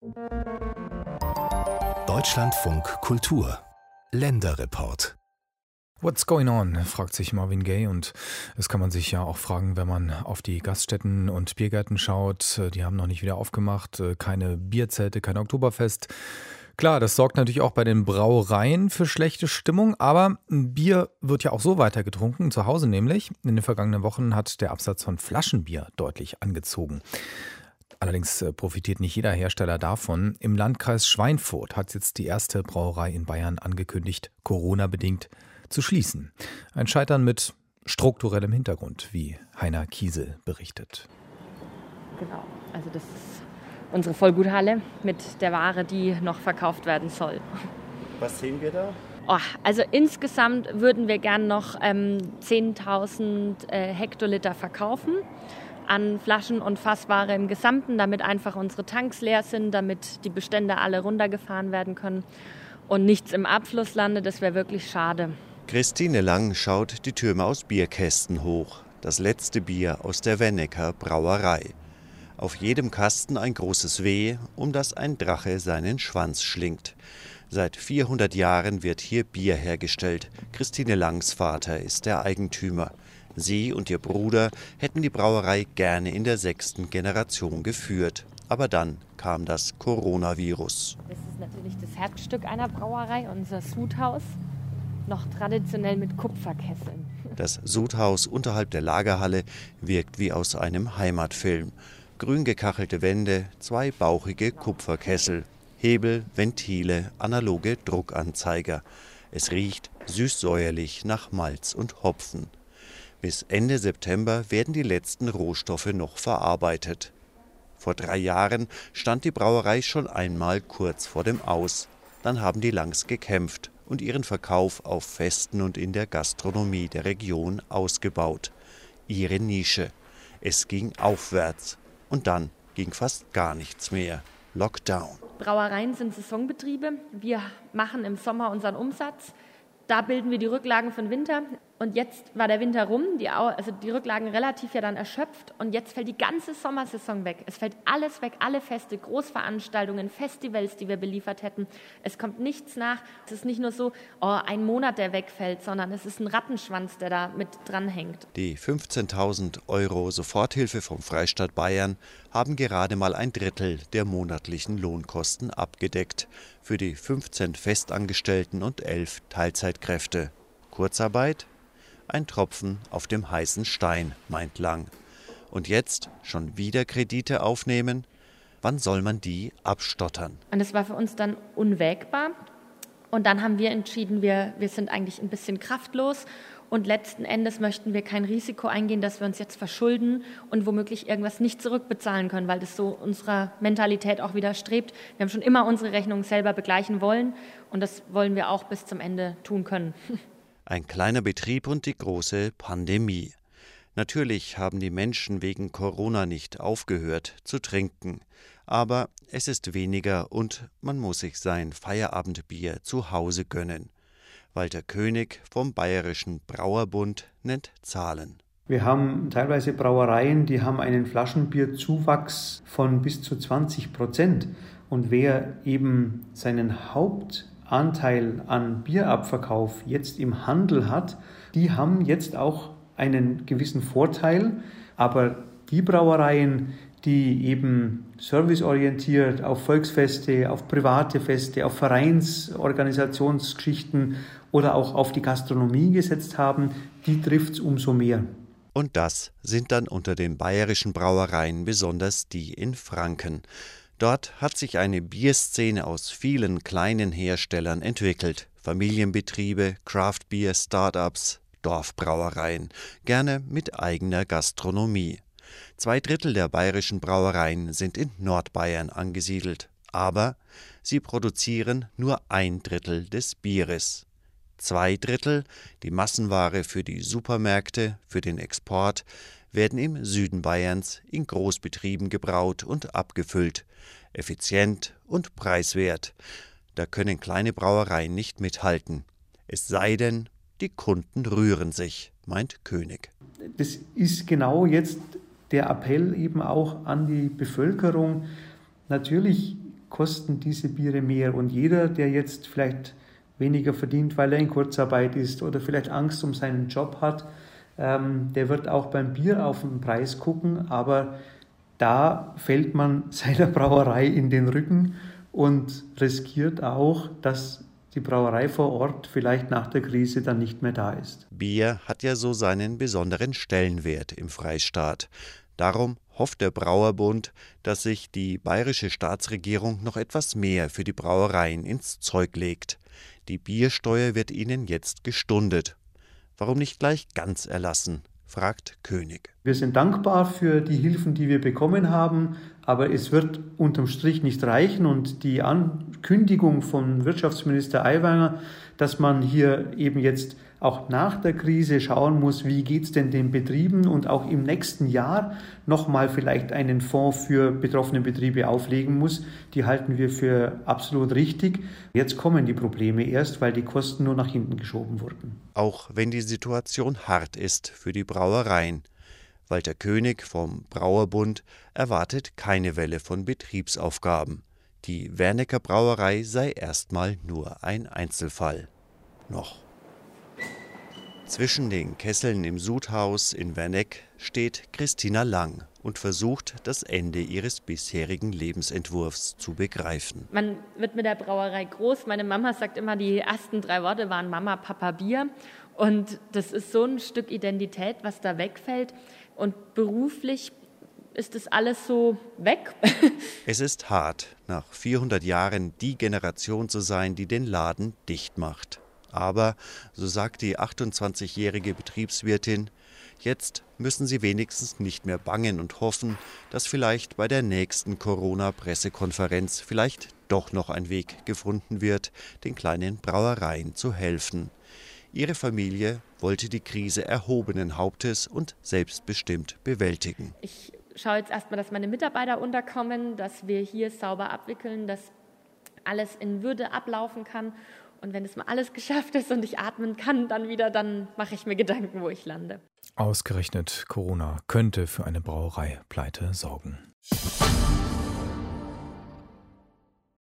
Deutschlandfunk Kultur Länderreport. What's going on, fragt sich Marvin Gaye, und das kann man sich ja auch fragen, wenn man auf die Gaststätten und Biergärten schaut. Die haben noch nicht wieder aufgemacht, keine Bierzelte, kein Oktoberfest. Klar, das sorgt natürlich auch bei den Brauereien für schlechte Stimmung, aber Bier wird ja auch so weiter getrunken, zu Hause nämlich. In den vergangenen Wochen hat der Absatz von Flaschenbier deutlich angezogen. Allerdings profitiert nicht jeder Hersteller davon. Im Landkreis Schweinfurt hat jetzt die erste Brauerei in Bayern angekündigt, Corona-bedingt zu schließen. Ein Scheitern mit strukturellem Hintergrund, wie Heiner Kiesel berichtet. Genau, also das ist unsere Vollguthalle mit der Ware, die noch verkauft werden soll. Was sehen wir da? Also insgesamt würden wir gern noch 10.000 Hektoliter verkaufen an Flaschen und Fassware im Gesamten, damit einfach unsere Tanks leer sind, damit die Bestände alle runtergefahren werden können und nichts im Abfluss landet. Das wäre wirklich schade. Christine Lang schaut die Türme aus Bierkästen hoch. Das letzte Bier aus der Wennecker Brauerei. Auf jedem Kasten ein großes W, um das ein Drache seinen Schwanz schlingt. Seit 400 Jahren wird hier Bier hergestellt. Christine Langs Vater ist der Eigentümer. Sie und ihr Bruder hätten die Brauerei gerne in der 6. Generation geführt. Aber dann kam das Coronavirus. Das ist natürlich das Herzstück einer Brauerei, unser Sudhaus. Noch traditionell mit Kupferkesseln. Das Sudhaus unterhalb der Lagerhalle wirkt wie aus einem Heimatfilm. Grün gekachelte Wände, 2 bauchige Kupferkessel, Hebel, Ventile, analoge Druckanzeiger. Es riecht süß-säuerlich nach Malz und Hopfen. Bis Ende September werden die letzten Rohstoffe noch verarbeitet. Vor 3 Jahren stand die Brauerei schon einmal kurz vor dem Aus. Dann haben die Langs gekämpft und ihren Verkauf auf Festen und in der Gastronomie der Region ausgebaut. Ihre Nische. Es ging aufwärts. Und dann ging fast gar nichts mehr. Lockdown. Brauereien sind Saisonbetriebe. Wir machen im Sommer unseren Umsatz. Da bilden wir die Rücklagen für den Winter. Und jetzt war der Winter rum, die Rücklagen relativ ja dann erschöpft. Und jetzt fällt die ganze Sommersaison weg. Es fällt alles weg, alle Feste, Großveranstaltungen, Festivals, die wir beliefert hätten. Es kommt nichts nach. Es ist nicht nur so, ein Monat, der wegfällt, sondern es ist ein Rattenschwanz, der da mit dranhängt. Die 15.000 € Soforthilfe vom Freistaat Bayern haben gerade mal ein Drittel der monatlichen Lohnkosten abgedeckt. Für die 15 Festangestellten und 11 Teilzeitkräfte. Kurzarbeit? Ein Tropfen auf dem heißen Stein, meint Lang. Und jetzt schon wieder Kredite aufnehmen? Wann soll man die abstottern? Und das war für uns dann unwägbar. Und dann haben wir entschieden, wir sind eigentlich ein bisschen kraftlos. Und letzten Endes möchten wir kein Risiko eingehen, dass wir uns jetzt verschulden und womöglich irgendwas nicht zurückbezahlen können, weil das so unserer Mentalität auch widerstrebt. Wir haben schon immer unsere Rechnungen selber begleichen wollen und das wollen wir auch bis zum Ende tun können. Ein kleiner Betrieb und die große Pandemie. Natürlich haben die Menschen wegen Corona nicht aufgehört zu trinken. Aber es ist weniger und man muss sich sein Feierabendbier zu Hause gönnen. Walter König vom Bayerischen Brauerbund nennt Zahlen. Wir haben teilweise Brauereien, die haben einen Flaschenbierzuwachs von bis zu 20%. Und wer eben seinen Hauptanteil an Bierabverkauf jetzt im Handel hat, die haben jetzt auch einen gewissen Vorteil. Aber die Brauereien, die eben serviceorientiert auf Volksfeste, auf private Feste, auf Vereinsorganisationsgeschichten oder auch auf die Gastronomie gesetzt haben, die trifft es umso mehr. Und das sind dann unter den bayerischen Brauereien besonders die in Franken. Dort hat sich eine Bierszene aus vielen kleinen Herstellern entwickelt. Familienbetriebe, Craft-Bier, Start-ups, Dorfbrauereien, gerne mit eigener Gastronomie. 2/3 der bayerischen Brauereien sind in Nordbayern angesiedelt. Aber sie produzieren nur 1/3 des Bieres. 2/3, die Massenware für die Supermärkte, für den Export, werden im Süden Bayerns in Großbetrieben gebraut und abgefüllt. Effizient und preiswert. Da können kleine Brauereien nicht mithalten. Es sei denn, die Kunden rühren sich, meint König. Das ist genau jetzt der Appell eben auch an die Bevölkerung. Natürlich kosten diese Biere mehr. Und jeder, der jetzt vielleicht weniger verdient, weil er in Kurzarbeit ist oder vielleicht Angst um seinen Job hat, der wird auch beim Bier auf den Preis gucken, aber da fällt man seiner Brauerei in den Rücken und riskiert auch, dass die Brauerei vor Ort vielleicht nach der Krise dann nicht mehr da ist. Bier hat ja so seinen besonderen Stellenwert im Freistaat. Darum hofft der Brauerbund, dass sich die bayerische Staatsregierung noch etwas mehr für die Brauereien ins Zeug legt. Die Biersteuer wird ihnen jetzt gestundet. Warum nicht gleich ganz erlassen, fragt König. Wir sind dankbar für die Hilfen, die wir bekommen haben, aber es wird unterm Strich nicht reichen. Und die Ankündigung von Wirtschaftsminister Aiwanger, dass man hier eben jetzt auch nach der Krise schauen muss, wie geht es denn den Betrieben und auch im nächsten Jahr nochmal vielleicht einen Fonds für betroffene Betriebe auflegen muss, die halten wir für absolut richtig. Jetzt kommen die Probleme erst, weil die Kosten nur nach hinten geschoben wurden. Auch wenn die Situation hart ist für die Brauereien. Walter König vom Brauerbund erwartet keine Welle von Betriebsaufgaben. Die Wernecker Brauerei sei erstmal nur ein Einzelfall. Noch. Zwischen den Kesseln im Sudhaus in Werneck steht Christina Lang und versucht, das Ende ihres bisherigen Lebensentwurfs zu begreifen. Man wird mit der Brauerei groß. Meine Mama sagt immer, die ersten 3 Worte waren Mama, Papa, Bier. Und das ist so ein Stück Identität, was da wegfällt. Und beruflich ist das alles so weg. Es ist hart, nach 400 Jahren die Generation zu sein, die den Laden dicht macht. Aber, so sagt die 28-jährige Betriebswirtin, jetzt müssen sie wenigstens nicht mehr bangen und hoffen, dass vielleicht bei der nächsten Corona-Pressekonferenz vielleicht doch noch ein Weg gefunden wird, den kleinen Brauereien zu helfen. Ihre Familie wollte die Krise erhobenen Hauptes und selbstbestimmt bewältigen. Ich schaue jetzt erstmal, dass meine Mitarbeiter unterkommen, dass wir hier sauber abwickeln, dass alles in Würde ablaufen kann. Und wenn es mal alles geschafft ist und ich atmen kann, dann mache ich mir Gedanken, wo ich lande. Ausgerechnet Corona könnte für eine Brauereipleite sorgen.